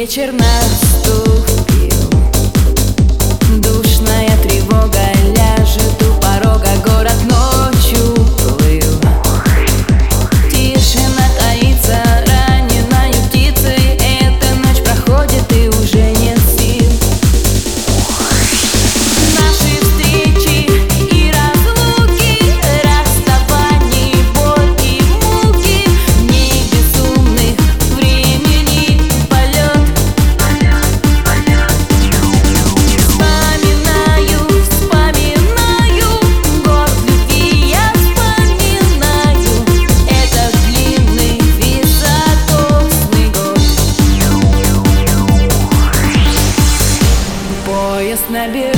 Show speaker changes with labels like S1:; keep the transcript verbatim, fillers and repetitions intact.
S1: вечер наступил, душная тревога ляжет у порога, город ночью плыл. Тишина таится раненой птицей, эта ночь проходит и уже нет сил. Наши встречи и разлуки, расставания, боль и муки, в ней безумных времени полет. Вспоминаю, вспоминаю, год любви я вспоминаю, этот длинный високосный год. Поезд набирает